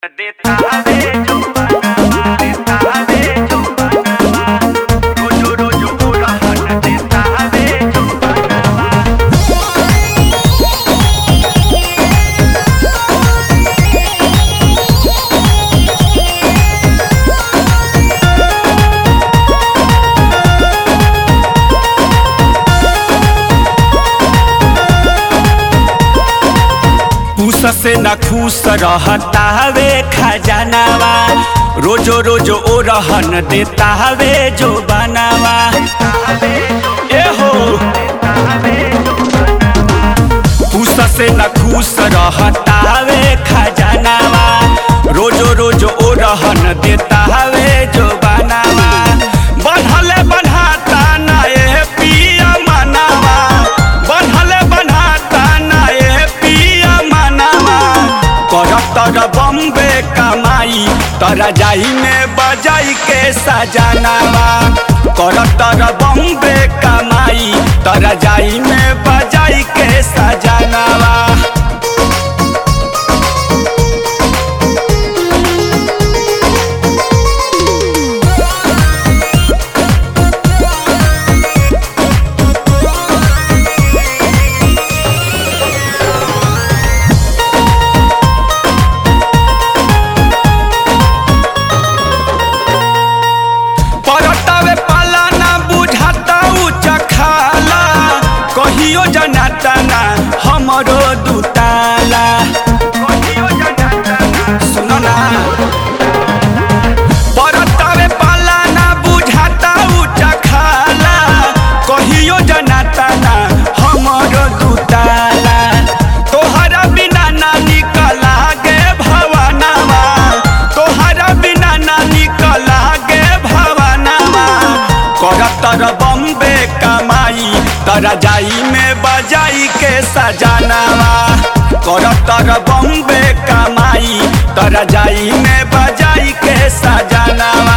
देता हवे जो बनवा देता हवे जो बनवा रोजो रोजो उड़हन देता हवे जो बनवा। खुश से न खुश रहता हवे खजानावा, रोजो रोजो ओ रहन देता हवे जो बनावा। ए हो खुश से न खुश रहता हवे खजानावा, रोजो रोजो ओ रहन देता हवे जो बनावा। बढ़ले बढ़ाता ना ये पिया मनावा, बढ़ले बढ़ाता ना ये पिया मनावा। करतर बम्बे कमाई तोरा जाई में बजाई के सजनावा, करतर बम्बे कमाई तोरा जाई में बजाई के सजनावा। परतावे पाला ना बुझाता ऊंचा खाला, कहियो जनाता ना हमरो दुताला। सुनो ना परतावे पाला ना बुझाता ऊंचा खाला, कहियो जनाता ना हमरो दुताला। तोहरा बिना ना निकला गे भवनवा, तोहरा बिना ना निकला गे भवनवा। करतर बम्बे कमाई तोरा जाई में बजाई के सजनावा, करतर बम्बे कमाई तोरा जाई में बजाई के सजनावा।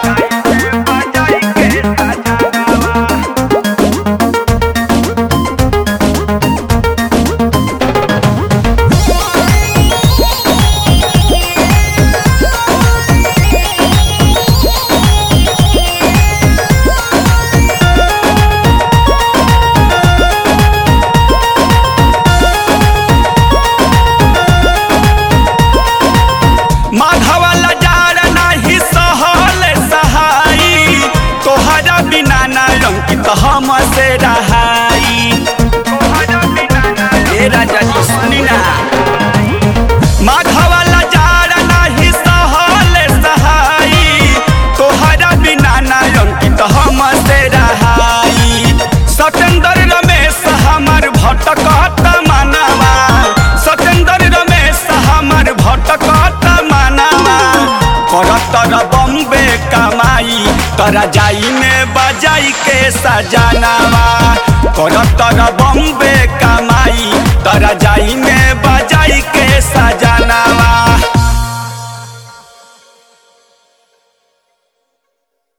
माधवाला जार नाही सहल सहाई, तोहरा बिना ना अंकित हम से रहाई। ए राजा जी सुनी ना, माधवाला जार नाही सहल सहाई, तोहरा बिना ना अंकित हम से रहाई। सतेंद्र रमेश हमर भटकत मनवा, सतेंद्र रमेश हमर भटकत मनवा। करतर बम्बे कमाई तोरा जाई में बजाई के सजनावा, करतर बम्बे कमाई तोरा